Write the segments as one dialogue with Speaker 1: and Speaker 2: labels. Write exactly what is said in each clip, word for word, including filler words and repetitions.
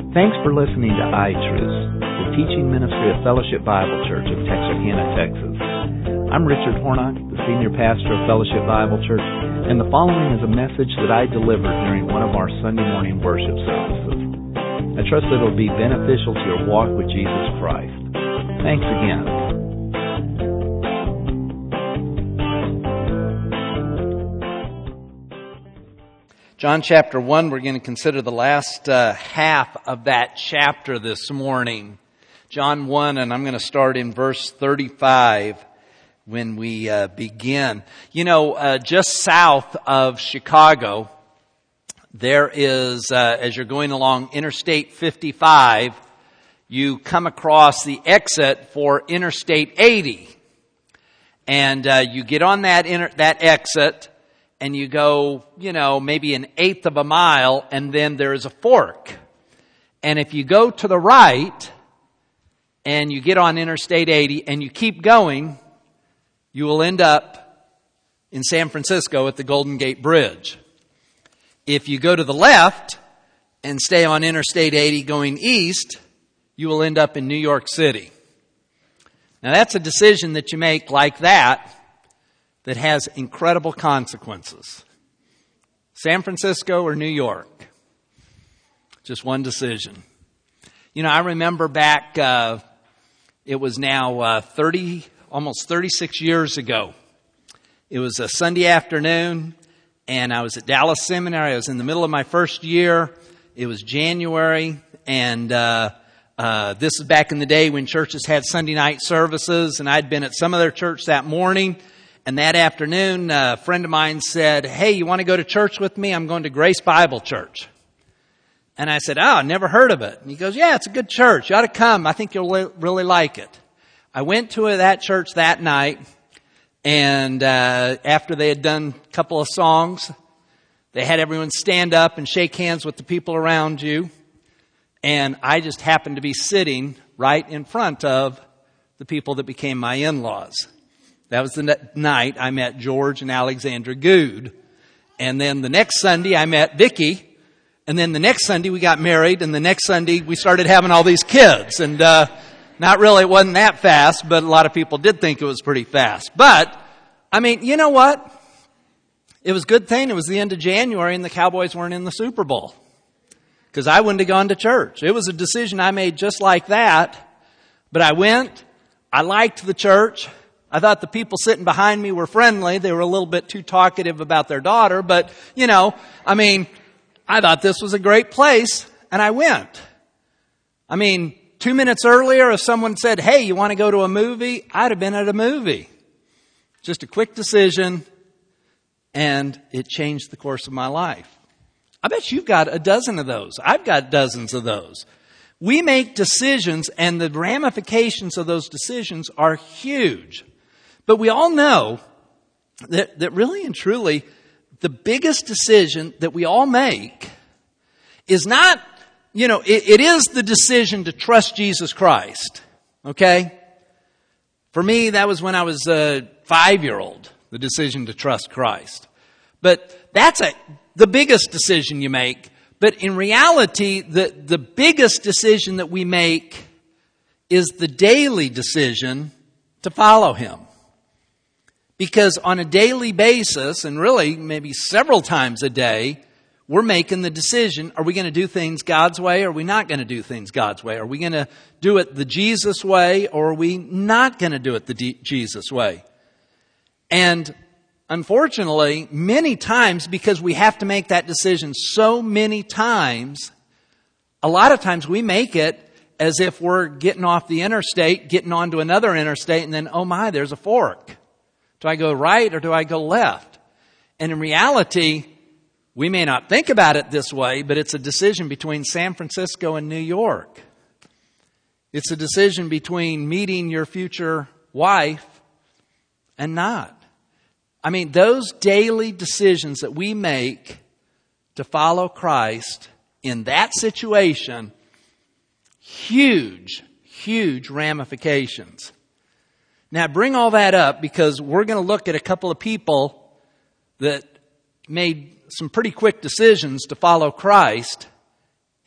Speaker 1: Thanks for listening to iTruth, the teaching ministry of Fellowship Bible Church of Texarkana, Texas. I'm Richard Hornock, the senior pastor of Fellowship Bible Church, and the following is a message that I delivered during one of our Sunday morning worship services. I trust that it will be beneficial to your walk with Jesus Christ. Thanks again.
Speaker 2: John chapter one, we're going to consider the last uh, half of that chapter this morning. John one, and I'm going to start in verse thirty-five when we uh, begin. You know, uh, just south of Chicago, there is, uh, as you're going along Interstate fifty-five, you come across the exit for Interstate eighty. And uh, you get on that inter- that exit, and you go, you know, maybe an eighth of a mile, and then there's a fork. And if you go to the right, and you get on Interstate eighty, and you keep going, you will end up in San Francisco at the Golden Gate Bridge. If you go to the left, and stay on Interstate eighty going east, you will end up in New York City. Now that's a decision that you make like that, that has incredible consequences. San Francisco or New York? Just one decision. You know, I remember back, uh, it was now uh, thirty, almost thirty-six years ago. It was a Sunday afternoon, and I was at Dallas Seminary. I was in the middle of my first year. It was January, and uh, uh, this is back in the day when churches had Sunday night services, and I'd been at some other church that morning. And that afternoon, a friend of mine said, "Hey, you want to go to church with me? I'm going to Grace Bible Church." And I said, "Oh, never heard of it." And he goes, "Yeah, it's a good church. You ought to come. I think you'll really like it." I went to that church that night, and uh, after they had done a couple of songs, they had everyone stand up and shake hands with the people around you. And I just happened to be sitting right in front of the people that became my in-laws. That was the night I met George and Alexandra Good. And then the next Sunday I met Vicky. And then the next Sunday we got married. And the next Sunday we started having all these kids. And uh not really, it wasn't that fast, but a lot of people did think it was pretty fast. But, I mean, you know what? It was a good thing. It was the end of January and the Cowboys weren't in the Super Bowl. Because I wouldn't have gone to church. It was a decision I made just like that. But I went. I liked the church. I thought the people sitting behind me were friendly. They were a little bit too talkative about their daughter. But, you know, I mean, I thought this was a great place, and I went. I mean, two minutes earlier, if someone said, "Hey, you want to go to a movie?" I'd have been at a movie. Just a quick decision, and it changed the course of my life. I bet you've got a dozen of those. I've got dozens of those. We make decisions, and the ramifications of those decisions are huge. But we all know that, that really and truly, the biggest decision that we all make is not, you know, it, it is the decision to trust Jesus Christ. Okay? For me, that was when I was a five-year-old, the decision to trust Christ. But that's a, the biggest decision you make. But in reality, the, the biggest decision that we make is the daily decision to follow Him. Because on a daily basis, and really maybe several times a day, we're making the decision, are we going to do things God's way or are we not going to do things God's way? Are we going to do it the Jesus way or are we not going to do it the D- Jesus way? And unfortunately, many times, because we have to make that decision so many times, a lot of times we make it as if we're getting off the interstate, getting onto another interstate, and then, oh my, there's a fork. Do I go right or do I go left? And in reality, we may not think about it this way, but it's a decision between San Francisco and New York. It's a decision between meeting your future wife and not. I mean, those daily decisions that we make to follow Christ in that situation, huge, huge ramifications. Now, bring all that up because we're going to look at a couple of people that made some pretty quick decisions to follow Christ,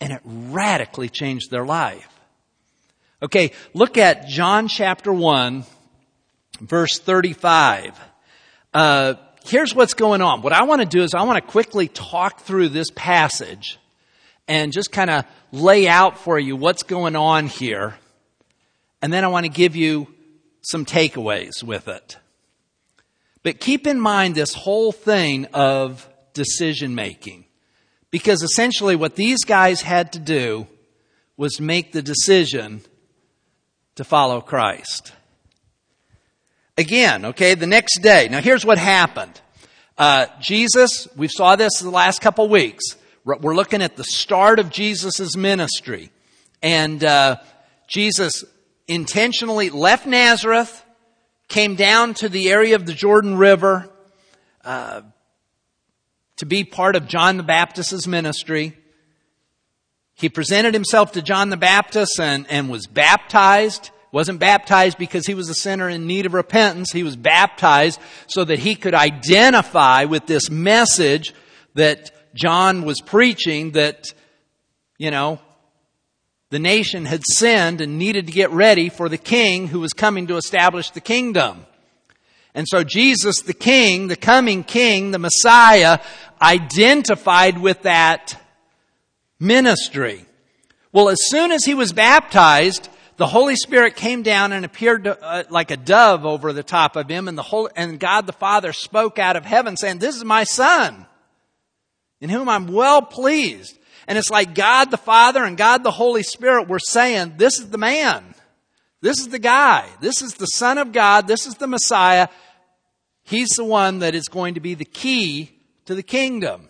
Speaker 2: And it radically changed their life. Okay, look at John chapter one, verse thirty-five. Uh, here's what's going on. What I want to do is I want to quickly talk through this passage and just kind of lay out for you what's going on here. And then I want to give you some takeaways with it. But keep in mind this whole thing of decision making. Because essentially what these guys had to do was make the decision to follow Christ. Again, okay, the next day. Now here's what happened. Uh, Jesus, we saw this the last couple weeks. We're looking at the start of Jesus' ministry. And uh, Jesus intentionally left Nazareth, came down to the area of the Jordan River uh, to be part of John the Baptist's ministry. He presented himself to John the Baptist and, and was baptized. Wasn't baptized because he was a sinner in need of repentance. He was baptized so that he could identify with this message that John was preaching, that, you know, the nation had sinned and needed to get ready for the king who was coming to establish the kingdom. And so Jesus, the king, the coming king, the Messiah, identified with that ministry. Well, as soon as he was baptized, the Holy Spirit came down and appeared to, uh, like a dove over the top of him, and the whole, and God the Father spoke out of heaven saying, "This is my Son, in whom I'm well pleased." And it's like God the Father and God the Holy Spirit were saying, this is the man. This is the guy. This is the Son of God. This is the Messiah. He's the one that is going to be the key to the kingdom.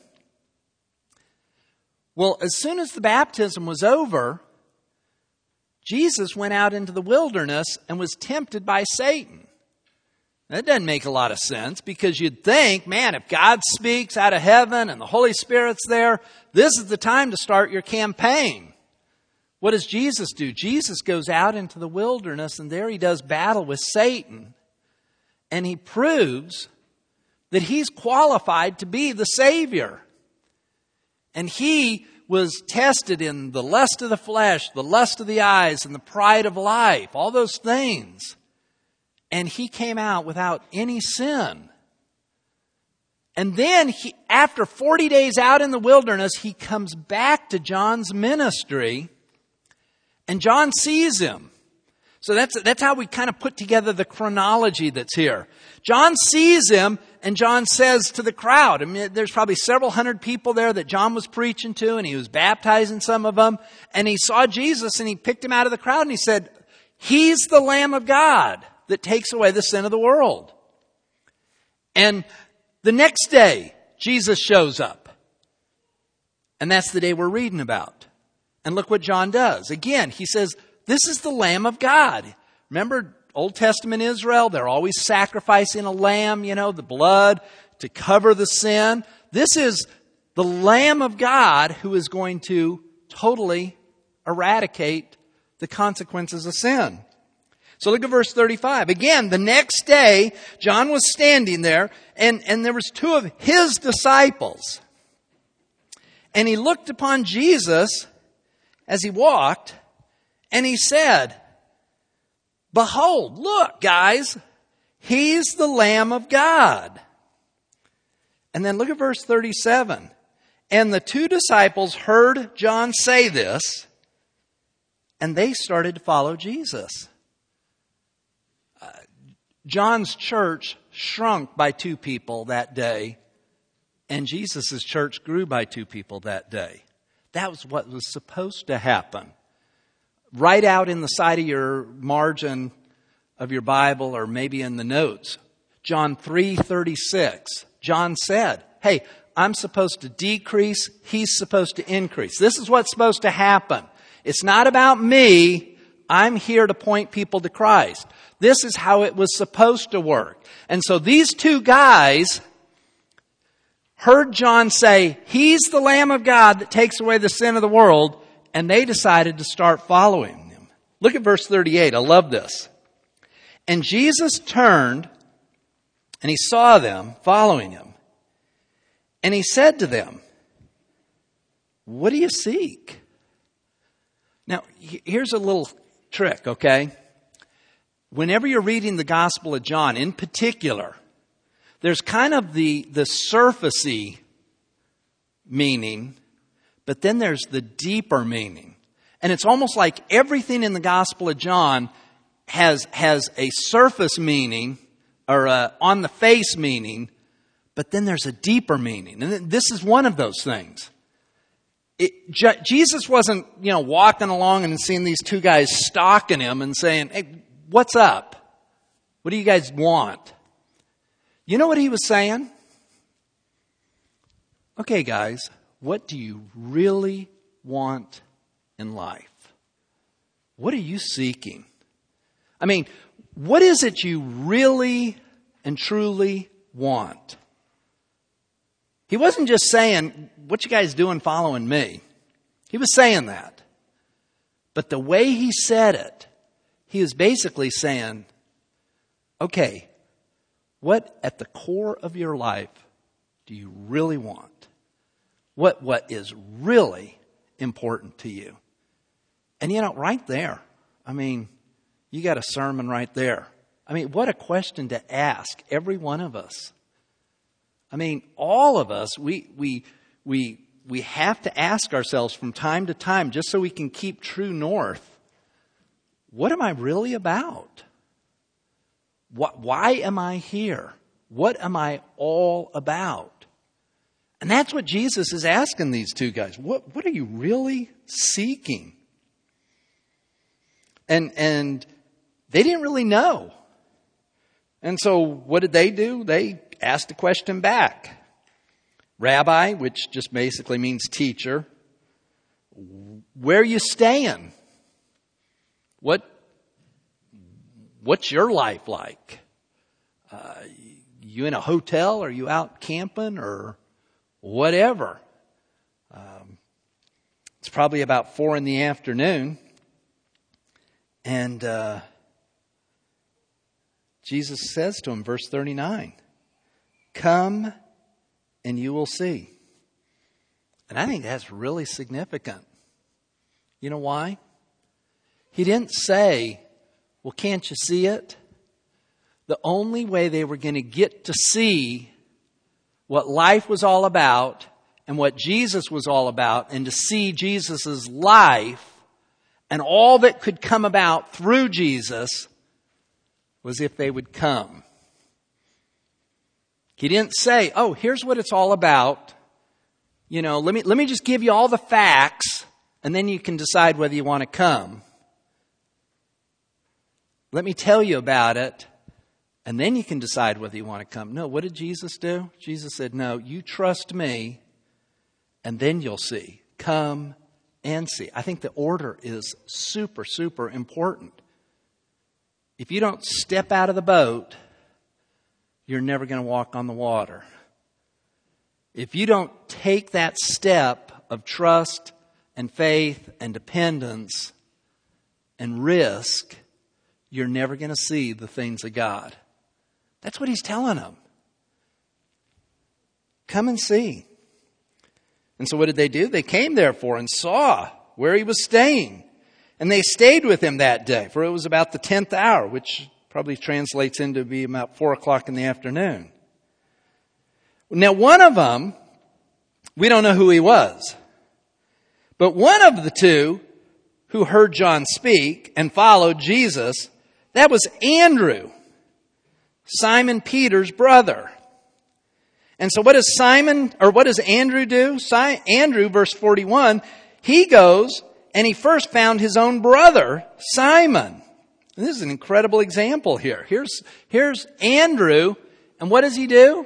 Speaker 2: Well, as soon as the baptism was over, Jesus went out into the wilderness and was tempted by Satan. That doesn't make a lot of sense, because you'd think, man, if God speaks out of heaven and the Holy Spirit's there, this is the time to start your campaign. What does Jesus do? Jesus goes out into the wilderness, and there he does battle with Satan. And he proves that he's qualified to be the Savior. And he was tested in the lust of the flesh, the lust of the eyes, and the pride of life, all those things. And he came out without any sin. And then he, after forty days out in the wilderness, he comes back to John's ministry, and John sees him. So that's, that's how we kind of put together the chronology that's here. John sees him, and John says to the crowd, I mean, there's probably several hundred people there that John was preaching to, and he was baptizing some of them. And he saw Jesus, and he picked him out of the crowd, and he said, "He's the Lamb of God that takes away the sin of the world." And the next day, Jesus shows up. And that's the day we're reading about. And look what John does. Again, he says, this is the Lamb of God. Remember Old Testament Israel? They're always sacrificing a lamb, you know, the blood to cover the sin. This is the Lamb of God who is going to totally eradicate the consequences of sin. So look at verse thirty-five. Again, the next day, John was standing there, and, and there was two of his disciples. And he looked upon Jesus as he walked, and he said, "Behold, look, guys, he's the Lamb of God." And then look at verse thirty-seven. And the two disciples heard John say this, and they started to follow Jesus. John's church shrunk by two people that day, and Jesus' church grew by two people that day. That was what was supposed to happen. Write out in the side of your margin of your Bible, or maybe in the notes, John three thirty-six. John said, hey, I'm supposed to decrease, he's supposed to increase. This is what's supposed to happen. It's not about me. I'm here to point people to Christ. This is how it was supposed to work. And so these two guys heard John say, he's the Lamb of God that takes away the sin of the world, and they decided to start following him. Look at verse thirty-eight. I love this. And Jesus turned, and he saw them following him. And he said to them, "What do you seek?" Now, here's a little trick, okay? Whenever you're reading the Gospel of John, in particular, there's kind of the, the surfacey meaning, but then there's the deeper meaning. And it's almost like everything in the Gospel of John has, has a surface meaning or a on the face meaning, but then there's a deeper meaning. And this is one of those things. It, Je- Jesus wasn't, you know, walking along and seeing these two guys stalking him and saying, hey, what's up? What do you guys want? You know what he was saying? Okay, guys, what do you really want in life? What are you seeking? I mean, what is it you really and truly want? He wasn't just saying, what you guys doing following me? He was saying that. But the way he said it, he was basically saying, okay, what at the core of your life do you really want? What, what is really important to you? And you know, right there, I mean, you got a sermon right there. I mean, what a question to ask every one of us. I mean, all of us, we we we we have to ask ourselves from time to time, just so we can keep true north. What am I really about? What, why am I here? What am I all about? And that's what Jesus is asking these two guys. What what are you really seeking? And and they didn't really know. And so what did they do? They asked a question back. Rabbi, which just basically means teacher, where are you staying? What, what's your life like? Uh, you in a hotel? Are you out camping or whatever? Um, it's probably about four in the afternoon. And uh, Jesus says to him, verse thirty-nine, come and you will see. And I think that's really significant. You know why? He didn't say, well, can't you see it? The only way they were going to get to see what life was all about and what Jesus was all about, and to see Jesus' life and all that could come about through Jesus, was if they would come. He didn't say, oh, here's what it's all about. You know, let me, let me just give you all the facts, and then you can decide whether you want to come. Let me tell you about it, and then you can decide whether you want to come. No, what did Jesus do? Jesus said, no, you trust me, and then you'll see. Come and see. I think the order is super, super important. If you don't step out of the boat, you're never going to walk on the water. If you don't take that step of trust and faith and dependence and risk, you're never going to see the things of God. That's what he's telling them. Come and see. And so what did they do? They came therefore and saw where he was staying. And they stayed with him that day, for it was about the tenth hour, which probably translates into be about four o'clock in the afternoon. Now, one of them, we don't know who he was. But one of the two who heard John speak and followed Jesus, that was Andrew, Simon Peter's brother. And so what does Simon, or what does Andrew do? Si- Andrew, verse forty-one, he goes and he first found his own brother, Simon. And this is an incredible example here. Here's, here's Andrew, and what does he do?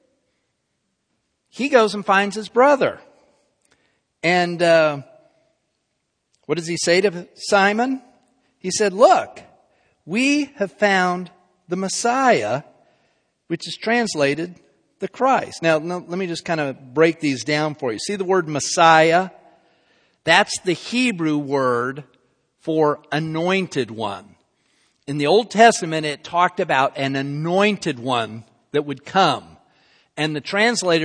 Speaker 2: He goes and finds his brother. And uh, what does he say to Simon? He said, look, we have found the Messiah, which is translated the Christ. Now, no, let me just kind of break these down for you. See the word Messiah? That's the Hebrew word for anointed one. In the Old Testament, it talked about an anointed one that would come. And the translators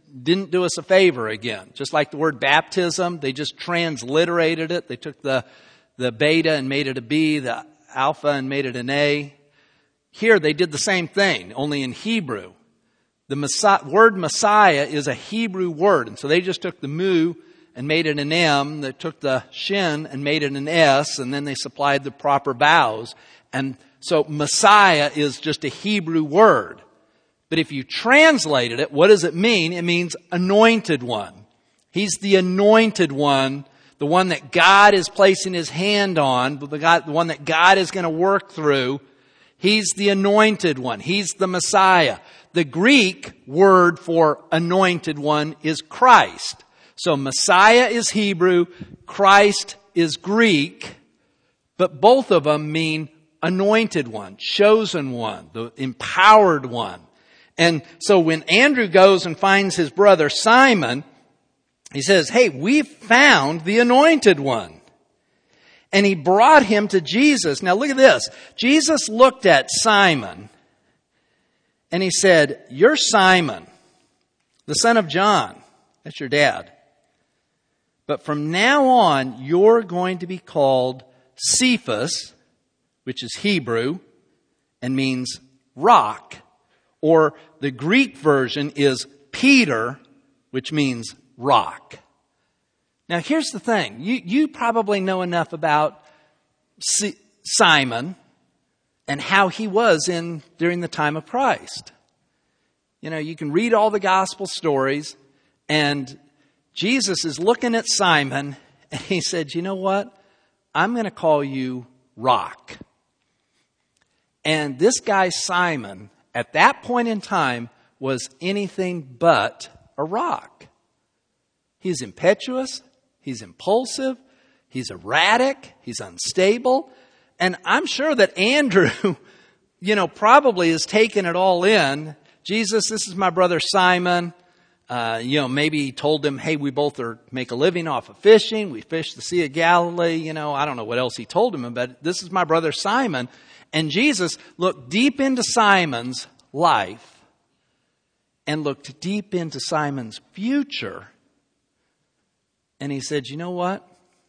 Speaker 2: didn't do us a favor again. Just like the word baptism, they just transliterated it. They took the, the beta and made it a B, the alpha and made it an A. Here they did the same thing, only in Hebrew. The Messiah, word Messiah is a Hebrew word, and so they just took the mu and made it an M. They took the shin and made it an S, and then they supplied the proper vowels. And so Messiah is just a Hebrew word. But if you translated it, what does it mean? It means anointed one. He's the anointed one, the one that God is placing His hand on, the, God, the one that God is going to work through. He's the anointed one. He's the Messiah. The Greek word for anointed one is Christ. So Messiah is Hebrew, Christ is Greek, but both of them mean anointed one, chosen one, the empowered one. And so when Andrew goes and finds his brother Simon, he says, hey, we've found the anointed one. And he brought him to Jesus. Now look at this. Jesus looked at Simon and he said, you're Simon, the son of John. That's your dad. But from now on, you're going to be called Cephas, which is Hebrew and means rock. Or the Greek version is Peter, which means rock. Now here's the thing. You, you probably know enough about C- Simon and how he was in during the time of Christ. You know, you can read all the gospel stories, and Jesus is looking at Simon and he said, you know what? I'm going to call you Rock. And this guy Simon, at that point in time, was anything but a rock. He's impetuous. He's impulsive. He's erratic. He's unstable. And I'm sure that Andrew, you know, probably has taken it all in. Jesus, this is my brother Simon. Uh, you know, maybe he told him, hey, we both are make a living off of fishing. We fish the Sea of Galilee. You know, I don't know what else he told him, but this is my brother Simon. And Jesus looked deep into Simon's life and looked deep into Simon's future. And he said, you know what?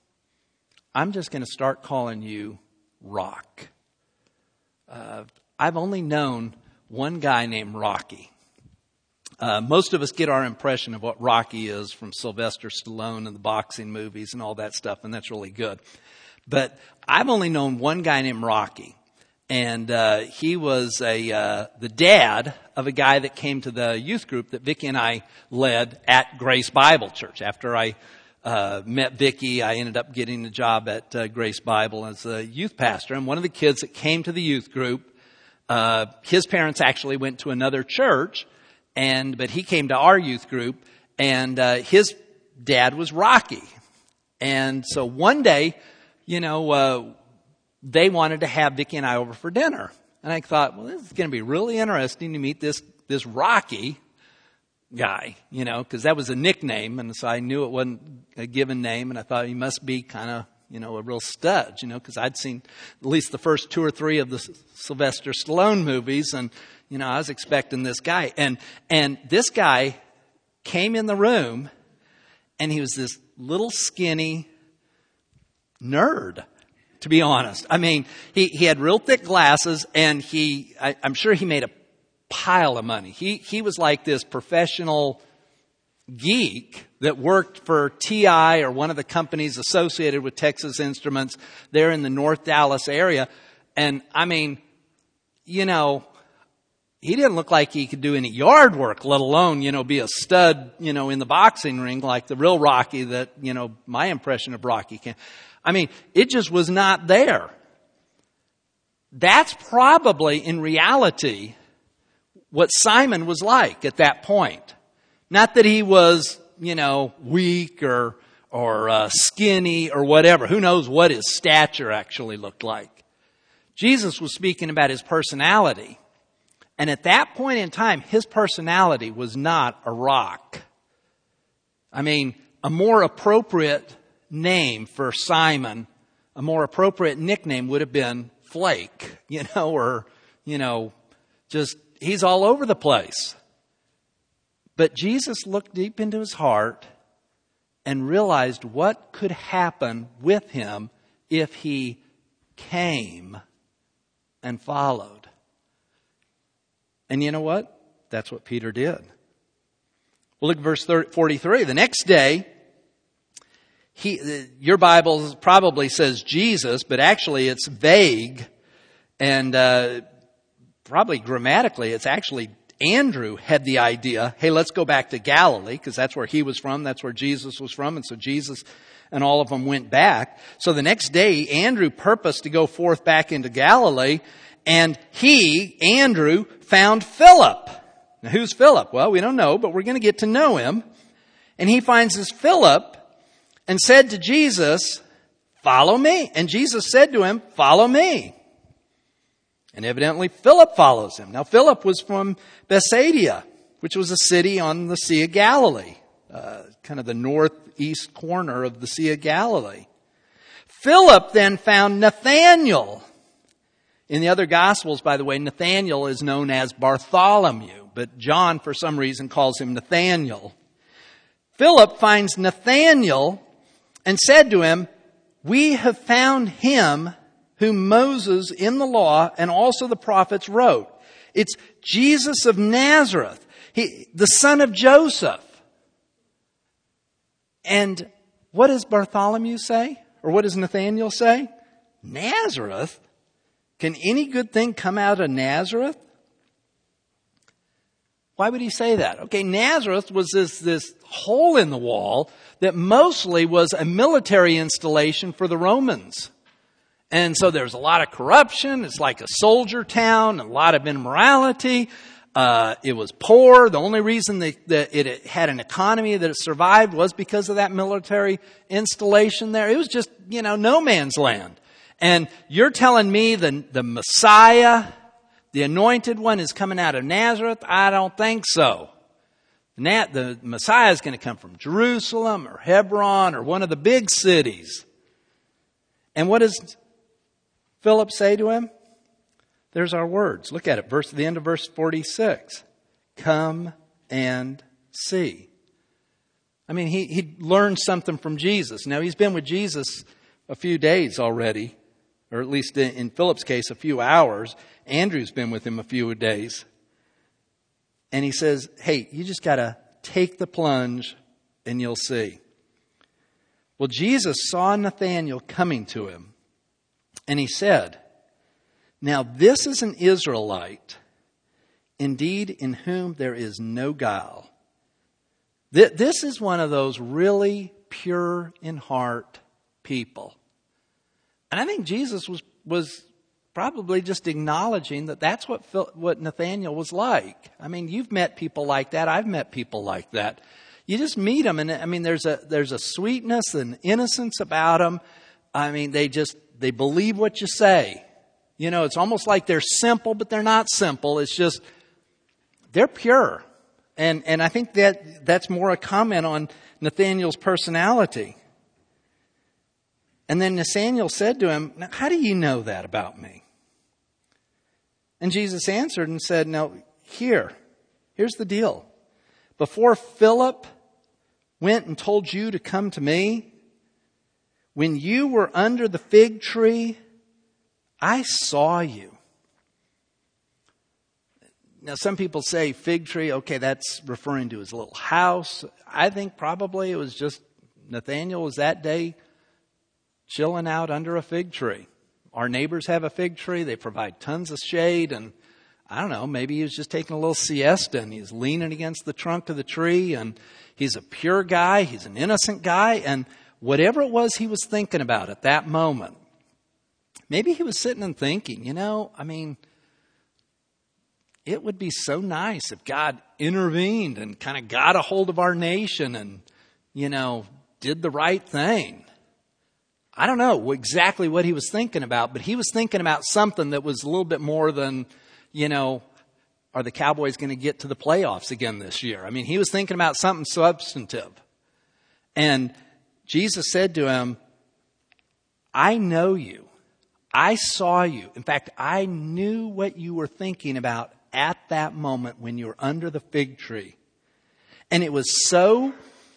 Speaker 2: I'm just going to start calling you Rock. Uh, I've only known one guy named Rocky. Uh, most of us get our impression of what Rocky is from Sylvester Stallone and the boxing movies and all that stuff, and that's really good. But I've only known one guy named Rocky, and uh, he was a uh, the dad of a guy that came to the youth group that Vicki and I led at Grace Bible Church. After I uh, met Vicki, I ended up getting a job at uh, Grace Bible as a youth pastor, and one of the kids that came to the youth group, uh, his parents actually went to another church. And, but he came to our youth group, and, uh, his dad was Rocky. And so one day, you know, uh, they wanted to have Vicki and I over for dinner. And I thought, well, this is going to be really interesting to meet this, this Rocky guy, you know, cause that was a nickname. And so I knew it wasn't a given name. And I thought he must be kind of, you know, a real stud, you know, cause I'd seen at least the first two or three of the Sylvester Stallone movies, and, you know, I was expecting this guy. And, and this guy came in the room, and he was this little skinny nerd, to be honest. I mean, he, he had real thick glasses, and he, I, I'm sure he made a pile of money. He, he was like this professional geek that worked for T I or one of the companies associated with Texas Instruments there in the North Dallas area. And I mean, you know, he didn't look like he could do any yard work, let alone, you know, be a stud, you know, in the boxing ring like the real Rocky that, you know, my impression of Rocky can. I mean, it just was not there. That's probably in reality what Simon was like at that point. Not that he was, you know, weak or, or uh, skinny or whatever. Who knows what his stature actually looked like. Jesus was speaking about his personality. And at that point in time, his personality was not a rock. I mean, a more appropriate name for Simon, a more appropriate nickname would have been Flake, you know, or, you know, just, he's all over the place. But Jesus looked deep into his heart and realized what could happen with him if he came and followed. And you know what? That's what Peter did. Well, look at verse forty-three. The next day, he, your Bible probably says Jesus, but actually it's vague. And uh, probably grammatically, it's actually Andrew had the idea, hey, let's go back to Galilee, because that's where he was from, that's where Jesus was from, and so Jesus and all of them went back. So the next day, Andrew purposed to go forth back into Galilee, and he, Andrew, found Philip. Now, who's Philip? Well, we don't know, but we're going to get to know him. And he finds this Philip and said to Jesus, follow me. And Jesus said to him, follow me. And evidently Philip follows him. Now Philip was from Bethsaida, which was a city on the Sea of Galilee, uh, kind of the northeast corner of the Sea of Galilee. Philip then found Nathanael. In the other Gospels, by the way, Nathanael is known as Bartholomew, but John, for some reason, calls him Nathanael. Philip finds Nathanael and said to him, we have found him whom Moses in the law and also the prophets wrote. It's Jesus of Nazareth, he, the son of Joseph. And what does Bartholomew say? Or what does Nathanael say? Nazareth? Can any good thing come out of Nazareth? Why would he say that? Okay, Nazareth was this, this hole in the wall that mostly was a military installation for the Romans. And so there's a lot of corruption. It's like a soldier town, a lot of immorality. Uh, it was poor. The only reason that, that it had an economy that it survived was because of that military installation there. It was just, you know, no man's land. And you're telling me the, the Messiah, the anointed one, is coming out of Nazareth? I don't think so. The, the Messiah is going to come from Jerusalem or Hebron or one of the big cities. And what does Philip say to him? There's our words. Look at it. Verse, the end of verse forty-six. Come and see. I mean, he, he learned something from Jesus. Now, he's been with Jesus a few days already, or at least in, in Philip's case, a few hours. Andrew's been with him a few days. And he says, hey, you just got to take the plunge and you'll see. Well, Jesus saw Nathanael coming to him. And he said, now this is an Israelite, indeed in whom there is no guile. This is one of those really pure in heart people. And I think Jesus was, was probably just acknowledging that that's what Phil, what Nathanael was like. I mean, you've met people like that. I've met people like that. You just meet them, and I mean, there's a there's a sweetness and innocence about them. I mean, they just they believe what you say. You know, it's almost like they're simple, but they're not simple. It's just they're pure, and and I think that that's more a comment on Nathanael's personality. And then Nathanael said to him, now, how do you know that about me? And Jesus answered and said, now, here, here's the deal. Before Philip went and told you to come to me, when you were under the fig tree, I saw you. Now, some people say fig tree, okay, that's referring to his little house. I think probably it was just Nathanael was that day chilling out under a fig tree. Our neighbors have a fig tree. They provide tons of shade. And I don't know, maybe he was just taking a little siesta and he's leaning against the trunk of the tree. And he's a pure guy. He's an innocent guy. And whatever it was he was thinking about at that moment, maybe he was sitting and thinking, you know, I mean, it would be so nice if God intervened and kind of got a hold of our nation and, you know, did the right thing. I don't know exactly what he was thinking about, but he was thinking about something that was a little bit more than, you know, are the Cowboys going to get to the playoffs again this year? I mean, he was thinking about something substantive. And Jesus said to him, I know you. I saw you. In fact, I knew what you were thinking about at that moment when you were under the fig tree. And it was so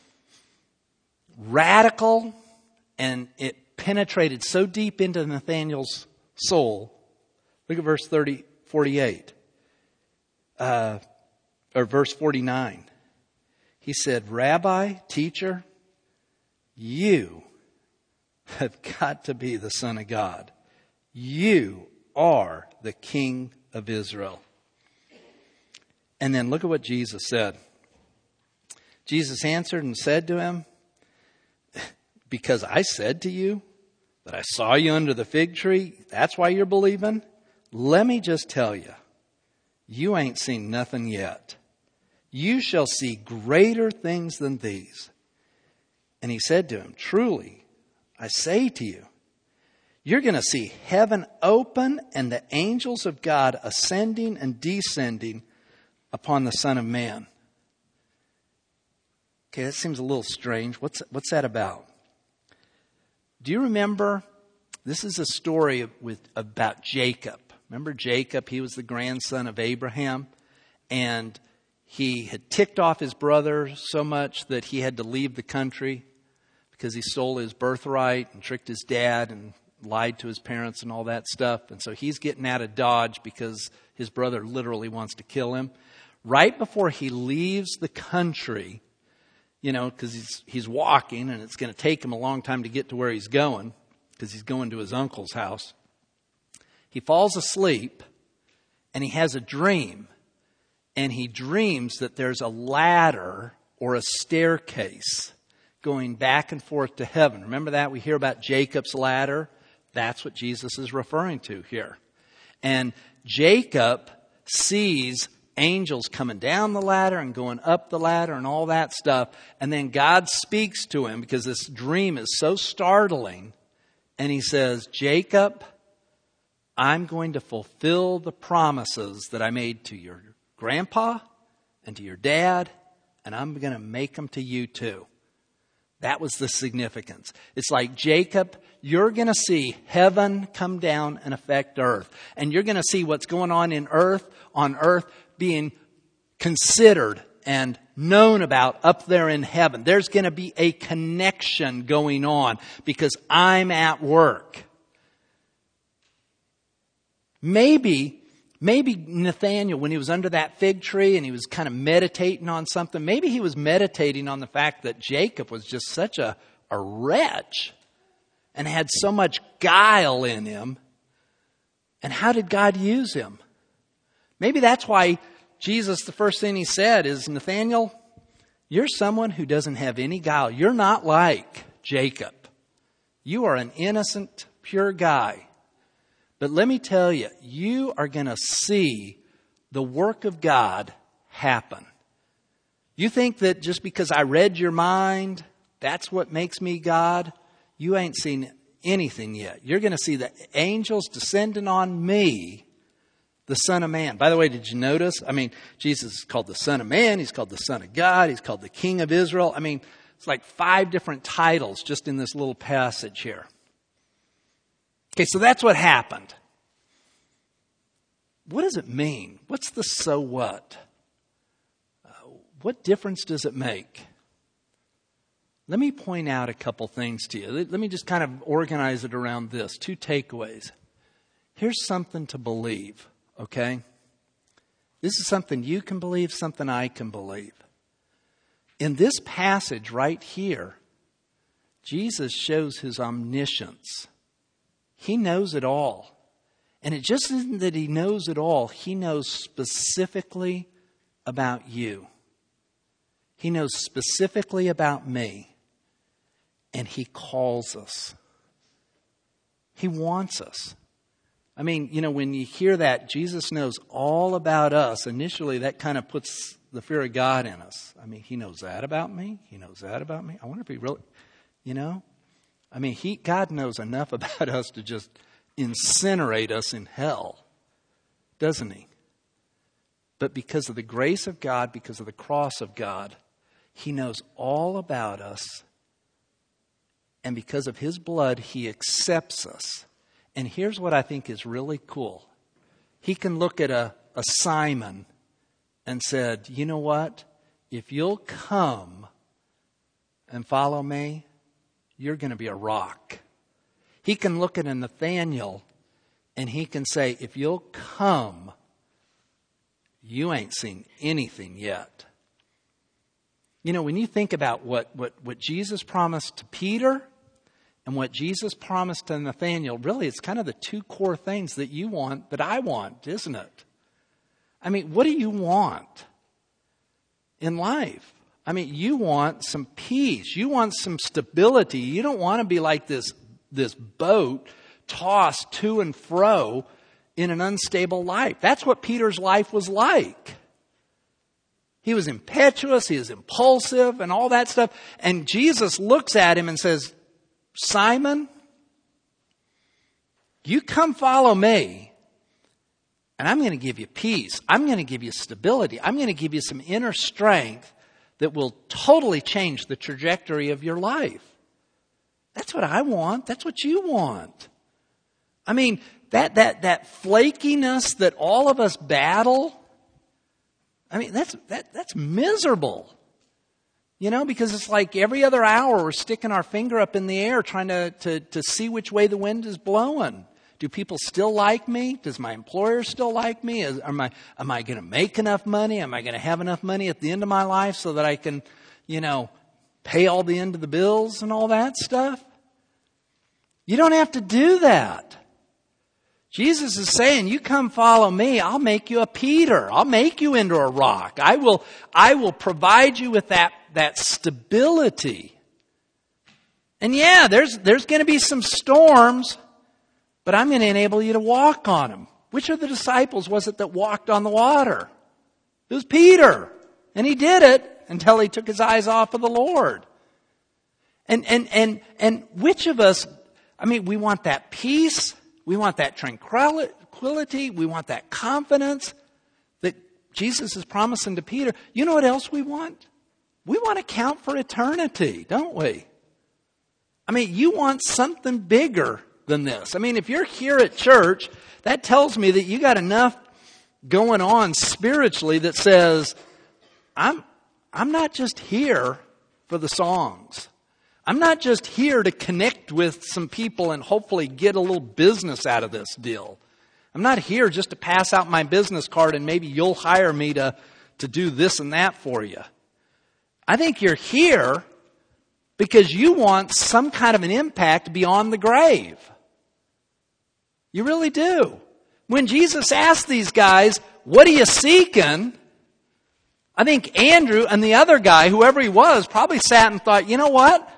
Speaker 2: radical, and it penetrated so deep into Nathanael's soul. Look at verse thirty, forty-eight. Uh, or verse forty-nine. He said, Rabbi, teacher, you have got to be the Son of God. You are the King of Israel. And then look at what Jesus said. Jesus answered and said to him, because I said to you that I saw you under the fig tree, that's why you're believing? Let me just tell you, you ain't seen nothing yet. You shall see greater things than these. And he said to him, truly, I say to you, you're going to see heaven open and the angels of God ascending and descending upon the Son of Man. Okay, that seems a little strange. What's, what's that about? Do you remember? This is a story with, about Jacob. Remember Jacob? He was the grandson of Abraham. And he had ticked off his brother so much that he had to leave the country because he stole his birthright and tricked his dad and lied to his parents and all that stuff. And so he's getting out of Dodge because his brother literally wants to kill him. Right before he leaves the country, you know, because he's he's walking and it's going to take him a long time to get to where he's going because he's going to his uncle's house. He falls asleep and he has a dream. And he dreams that there's a ladder or a staircase going back and forth to heaven. Remember that? We hear about Jacob's ladder. That's what Jesus is referring to here. And Jacob sees angels coming down the ladder and going up the ladder and all that stuff. And then God speaks to him because this dream is so startling. And he says, Jacob, I'm going to fulfill the promises that I made to your grandpa and to your dad, and I'm going to make them to you too. That was the significance. It's like, Jacob, you're going to see heaven come down and affect earth. And you're going to see what's going on in earth, on earth, being considered and known about up there in heaven. There's going to be a connection going on because I'm at work. Maybe Maybe Nathanael, when he was under that fig tree and he was kind of meditating on something, maybe he was meditating on the fact that Jacob was just such a, a wretch and had so much guile in him. And how did God use him? Maybe that's why Jesus, the first thing he said is, Nathanael, you're someone who doesn't have any guile. You're not like Jacob. You are an innocent, pure guy. But let me tell you, you are going to see the work of God happen. You think that just because I read your mind, that's what makes me God? You ain't seen anything yet. You're going to see the angels descending on me, the Son of Man. By the way, did you notice? I mean, Jesus is called the Son of Man. He's called the Son of God. He's called the King of Israel. I mean, it's like five different titles just in this little passage here. Okay, so that's what happened. What does it mean? What's the so what? Uh, what difference does it make? Let me point out a couple things to you. Let me just kind of organize it around this. Two takeaways. Here's something to believe, okay? This is something you can believe, something I can believe. In this passage right here, Jesus shows his omniscience. He knows it all. And it just isn't that he knows it all. He knows specifically about you. He knows specifically about me. And he calls us. He wants us. I mean, you know, when you hear that, Jesus knows all about us, initially that kind of puts the fear of God in us. I mean, he knows that about me. He knows that about me. I wonder if he really, you know, I mean, he, God knows enough about us to just incinerate us in hell, doesn't he? But because of the grace of God, because of the cross of God, he knows all about us. And because of his blood, he accepts us. And here's what I think is really cool. He can look at a, a Simon and said, you know what? if you'll come and follow me, you're going to be a rock. He can look at a Nathaniel and he can say, if you'll come, you ain't seen anything yet. You know, when you think about what, what, what Jesus promised to Peter and what Jesus promised to Nathaniel, really it's kind of the two core things that you want, that I want, isn't it? I mean, what do you want in life? I mean, you want some peace. You want some stability. You don't want to be like this, this boat tossed to and fro in an unstable life. That's what Peter's life was like. He was impetuous, he was impulsive and all that stuff. And Jesus looks at him and says, Simon, you come follow me and I'm going to give you peace. I'm going to give you stability. I'm going to give you some inner strength that will totally change the trajectory of your life. That's what I want. That's what you want. I mean, that, that, that flakiness that all of us battle, I mean, that's, that, that's miserable. You know, because it's like every other hour we're sticking our finger up in the air trying to, to, to see which way the wind is blowing. Do people still like me? Does my employer still like me? Is, am I, am I going to make enough money? Am I going to have enough money at the end of my life so that I can, you know, pay all the end of the bills and all that stuff? You don't have to do that. Jesus is saying, you come follow me, I'll make you a Peter. I'll make you into a rock. I will, I will provide you with that, that stability. And yeah, there's, there's going to be some storms, but I'm going to enable you to walk on them. Which of the disciples was it that walked on the water? It was Peter. And he did it until he took his eyes off of the Lord. And, and, and, and which of us, I mean, we want that peace. We want that tranquility. We want that confidence that Jesus is promising to Peter. You know what else we want? We want to count for eternity, don't we? I mean, you want something bigger than this. I mean, if you're here at church, that tells me that you got enough going on spiritually that says, I'm, I'm not just here for the songs. I'm not just here to connect with some people and hopefully get a little business out of this deal. I'm not here just to pass out my business card and maybe you'll hire me to, to do this and that for you. I think you're here because you want some kind of an impact beyond the grave. You really do. When Jesus asked these guys, what are you seeking? I think Andrew and the other guy, whoever he was, probably sat and thought, you know what?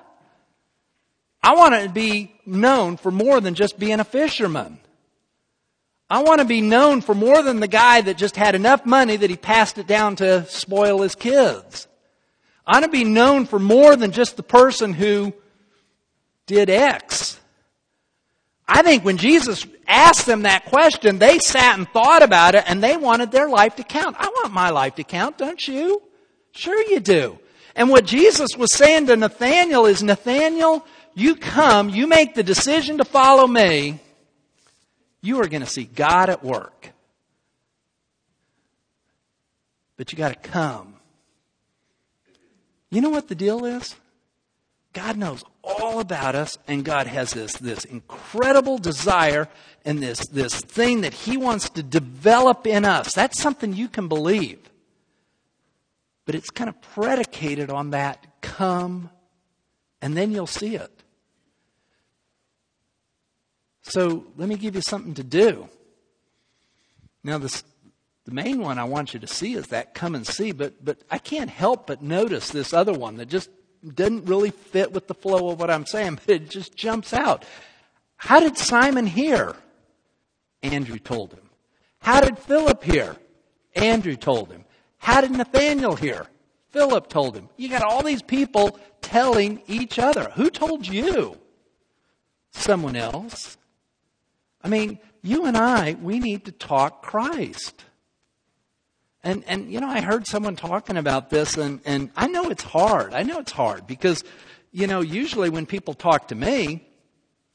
Speaker 2: I want to be known for more than just being a fisherman. I want to be known for more than the guy that just had enough money that he passed it down to spoil his kids. I want to be known for more than just the person who did X. I think when Jesus asked them that question, they sat and thought about it and they wanted their life to count. I want my life to count, don't you? Sure you do. And what Jesus was saying to Nathaniel is, Nathaniel, you come, you make the decision to follow me, you are going to see God at work. But you got to come. You know what the deal is? God knows all about us, and God has this, this incredible desire and this, this thing that He wants to develop in us. That's something you can believe. But it's kind of predicated on that come, and then you'll see it. So let me give you something to do. Now, this, the main one I want you to see is that come and see, but but I can't help but notice this other one that just doesn't really fit with the flow of what I'm saying, but it just jumps out. How did Simon hear? Andrew told him. How did Philip hear? Andrew told him. How did Nathaniel hear? Philip told him. You got all these people telling each other. Who told you? Someone else. I mean, you and I, we need to talk Christ. And, and you know, I heard someone talking about this, and, and I know it's hard. I know it's hard because, you know, usually when people talk to me,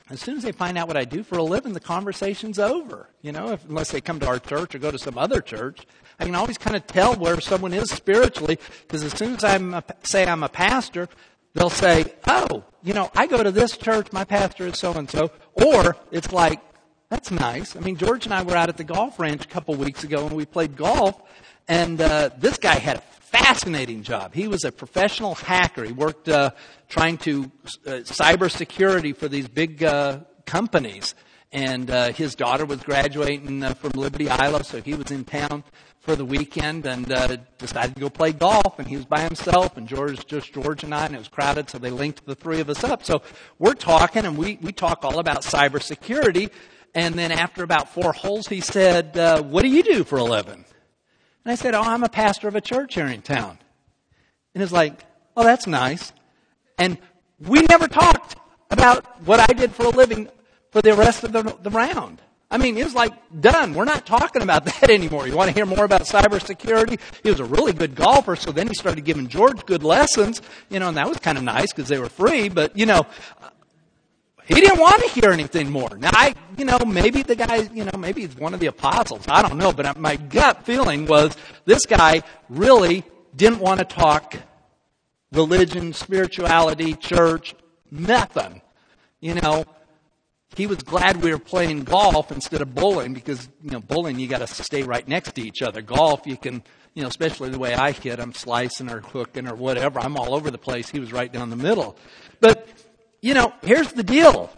Speaker 2: As soon as they find out what I do for a living, the conversation's over. You know, if, unless they come to our church or go to some other church, I can always kind of tell where someone is spiritually, because as soon as I say I'm a pastor, they'll say, oh, you know, I go to this church, my pastor is so-and-so. Or it's like, that's nice. I mean, George and I were out at the golf ranch a couple weeks ago and we played golf, and uh, this guy had a fascinating job. He was a professional hacker. He worked uh, trying to uh, cybersecurity for these big uh, companies. And uh, his daughter was graduating uh, from Liberty Isla, so he was in town for the weekend and uh, decided to go play golf. And he was by himself, and George, just George and I, and it was crowded, so they linked the three of us up. So we're talking, and we, we talk all about cybersecurity. And then after about four holes, he said, uh, what do you do for a living? And I said, oh, I'm a pastor of a church here in town. And it's like, oh, that's nice. And we never talked about what I did for a living for the rest of the, the round. I mean, it was like, done. We're not talking about that anymore. You want to hear more about cybersecurity? He was a really good golfer, so then he started giving George good lessons, you know, and that was kind of nice because they were free, but, you know, he didn't want to hear anything more. Now, I, you know, maybe the guy, you know, maybe he's one of the apostles. I don't know. But my gut feeling was this guy really didn't want to talk religion, spirituality, church, nothing. You know, he was glad we were playing golf instead of bowling because, you know, bowling, you got to stay right next to each other. Golf, you can, you know, especially the way I hit, I'm slicing or hooking or whatever. I'm all over the place. He was right down the middle. But you know, here's the deal.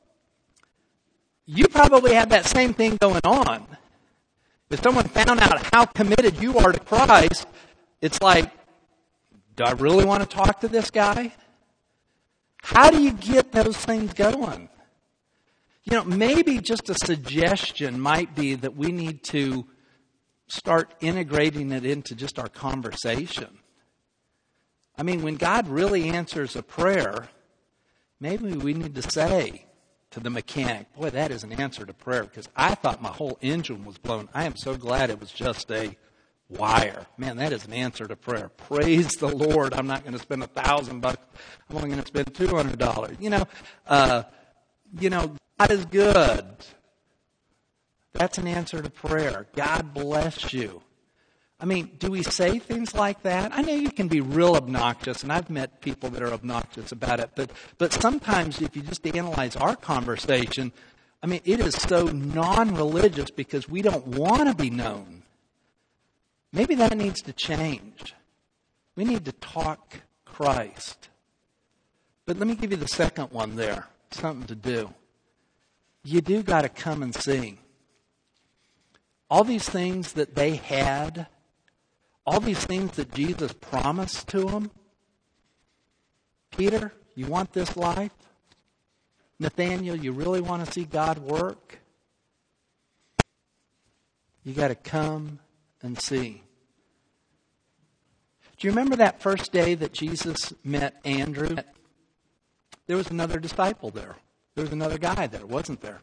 Speaker 2: You probably have that same thing going on. If someone found out how committed you are to Christ, it's like, do I really want to talk to this guy? How do you get those things going? You know, maybe just a suggestion might be that we need to start integrating it into just our conversation. I mean, when God really answers a prayer, maybe we need to say to the mechanic, boy, that is an answer to prayer because I thought my whole engine was blown. I am so glad it was just a wire. Man, that is an answer to prayer. Praise the Lord. I'm not going to spend a thousand bucks. I'm only going to spend two hundred dollars. You know, uh, you know, God is good. That's an answer to prayer. God bless you. I mean, do we say things like that? I know you can be real obnoxious, and I've met people that are obnoxious about it, but but sometimes if you just analyze our conversation, I mean, it is so non-religious because we don't want to be known. Maybe that needs to change. We need to talk Christ. But let me give you the second one there, something to do. You do got to come and see. All these things that they had, all these things that Jesus promised to them. Peter, you want this life? Nathaniel, you really want to see God work? You got to come and see. Do you remember that first day that Jesus met Andrew? There was another disciple there. There was another guy there, wasn't there?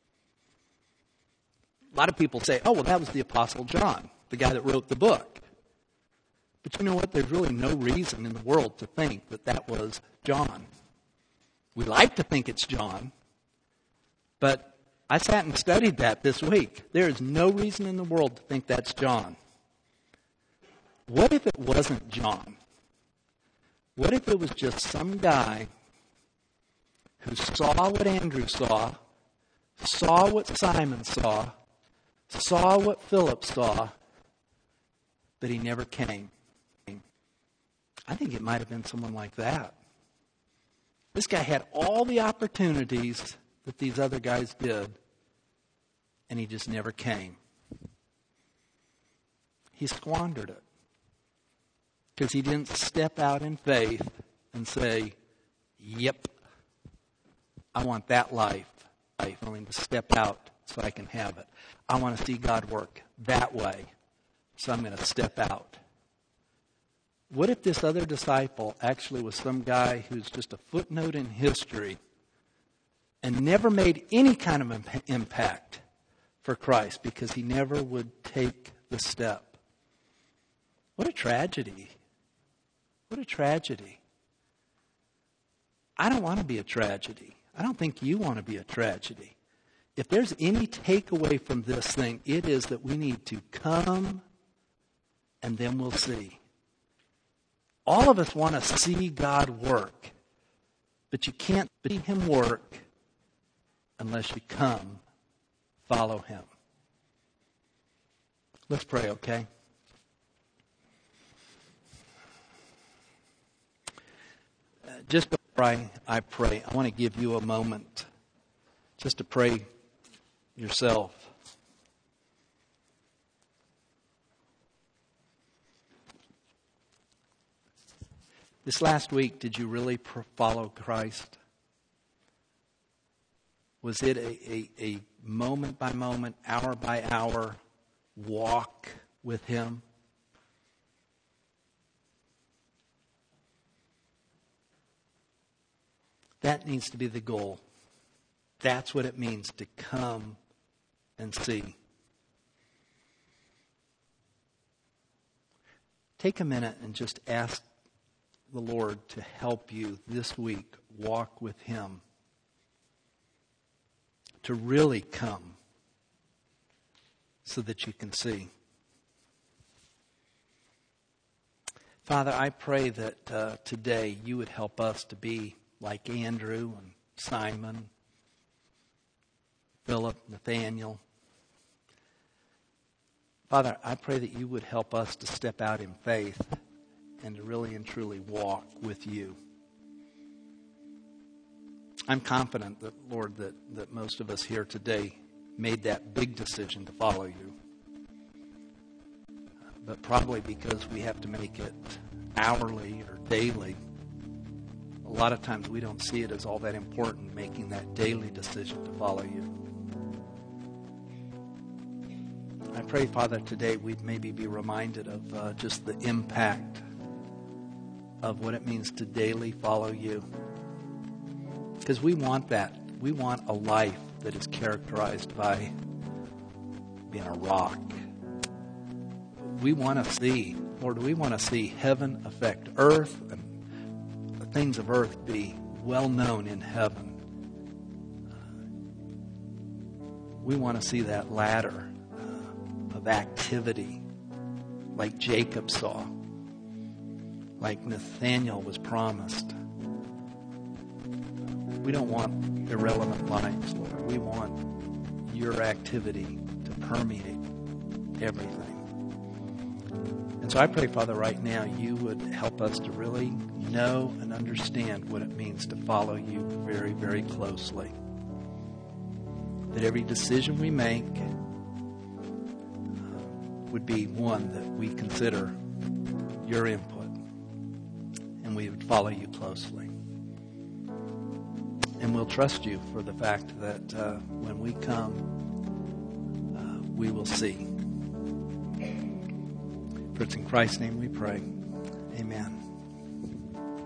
Speaker 2: A lot of people say, oh, well, that was the Apostle John, the guy that wrote the book. But you know what? There's really no reason in the world to think that that was John. We like to think it's John, but I sat and studied that this week. There is no reason in the world to think that's John. What if it wasn't John? What if it was just some guy who saw what Andrew saw, saw what Simon saw, saw what Philip saw, but he never came? I think it might have been someone like that. This guy had all the opportunities that these other guys did, and he just never came. He squandered it because he didn't step out in faith and say, yep, I want that life. I'm willing to step out so I can have it. I want to see God work that way, so I'm going to step out. What if this other disciple actually was some guy who's just a footnote in history and never made any kind of impact for Christ because he never would take the step? What a tragedy. What a tragedy. I don't want to be a tragedy. I don't think you want to be a tragedy. If there's any takeaway from this thing, it is that we need to come and then we'll see. All of us want to see God work, but you can't see Him work unless you come, follow Him. Let's pray, okay? Uh, just before I, I pray, I want to give you a moment just to pray yourself. This last week, did you really follow Christ? Was it a, a, a moment by moment, hour by hour walk with Him? That needs to be the goal. That's what it means to come and see. Take a minute and just ask the Lord to help you this week walk with Him. To really come so that you can see. Father, I pray that uh, today you would help us to be like Andrew and Simon, Philip, Nathaniel. Father, I pray that you would help us to step out in faith and to really and truly walk with you. I'm confident that, Lord, that, that most of us here today made that big decision to follow you. But probably because we have to make it hourly or daily, a lot of times we don't see it as all that important, making that daily decision to follow you. I pray, Father, today we'd maybe be reminded of uh, just the impact of what it means to daily follow you. Because we want that. We want a life that is characterized by being a rock. We want to see, Lord, we want to see heaven affect earth and the things of earth be well known in heaven. We want to see that ladder uh, of activity like Jacob saw, like Nathaniel was promised. We don't want irrelevant lives, Lord. We want your activity to permeate everything. And so I pray, Father, right now you would help us to really know and understand what it means to follow you very, very closely. That every decision we make uh, would be one that we consider your input, and we would follow you closely. And we'll trust you for the fact that uh, when we come, uh, we will see. For it's in Christ's name we pray. Amen.